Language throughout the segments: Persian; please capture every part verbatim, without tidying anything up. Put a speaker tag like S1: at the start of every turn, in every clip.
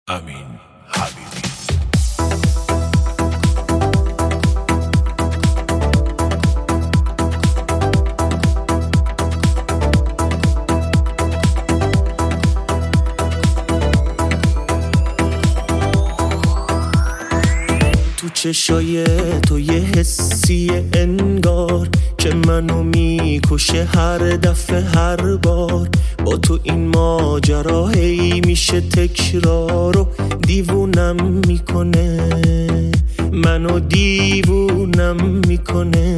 S1: امین حبیبی.
S2: تو چشای تو یه حسی انگار که منو میکشه هر دفعه هر بار. با تو این ماجرا هی میشه تکرار و دیوونم میکنه، منو دیوونم میکنه.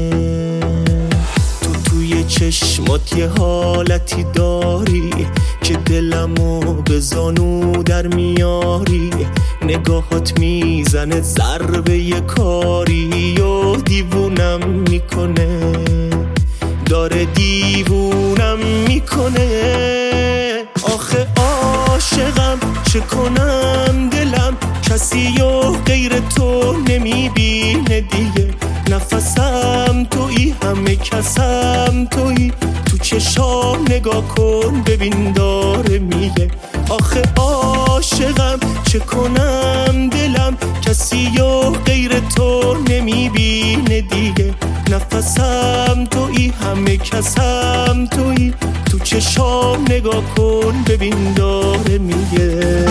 S2: تو توی چشمات یه حالتی داری که دلمو به زانو در میاری. نگاهات میزنه ضربه یه کاری و دیوونم میکنه، داره دیوونم میکنه. آخه عاشقم چه کنم، دلم کسی و غیر تو نمیبینه دیگه. نفسم تویی، همه کسم تویی. تو چشام نگاه کن ببین داره میگه. آخه عاشقم چه کنم، دلم کسی و غیر تو نمیبینه دیگه. نفسم تویی، همه کسم تویی. تو چشام نگاه کن ببین داره میگه.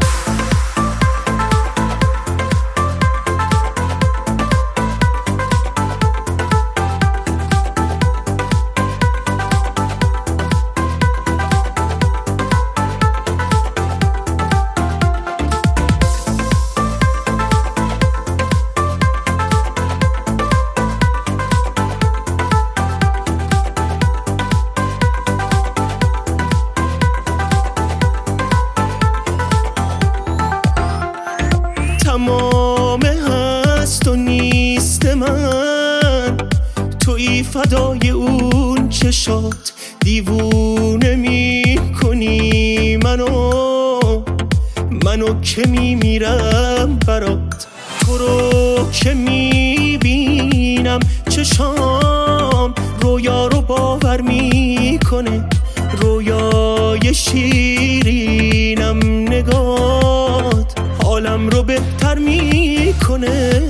S2: تمام هست و نیست من، تویی فدای اون چشات. دیوونه میکنی منو، منو که میمیرم برات. تو رو که میبینم چشام رویا رو باور میکنه. رویای شیرینم نگات حالم رو بهتر میکنه.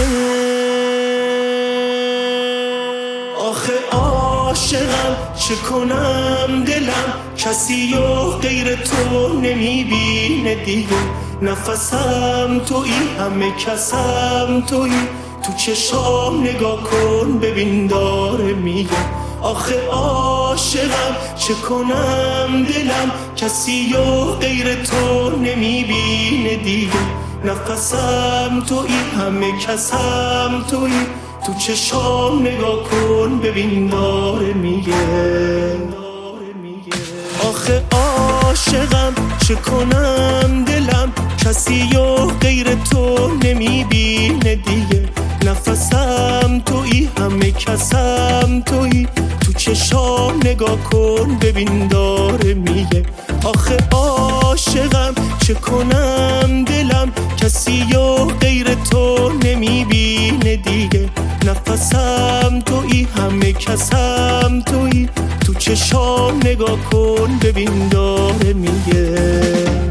S2: آخه عاشقم چه کنم، دلم کسی و غیر تو نمیبینه دیگه. نفسم تویی، همه کسم تویی. تو چشام نگاه کن ببین داره میگه. آخه عاشقم چه کنم، دلم کسی و غیر تو نمیبینه دیگه. نفسم تویی، همه کسم تویی. تو چشام نگاه کن ببین داره میگه. آخه عاشقم چه کنم، دلم کسی و غیر تو نمیبینه دیگه. نفسم تویی، همه کسم تویی. تو چشام نگاه کن ببین داره میگه. آخه عاشقم چه کنم، دلم کسی و غیر تو نمیبینه دیگه. نفسم تویی، همه کسم تویی. تو چشام نگاه کن ببین داره میگه.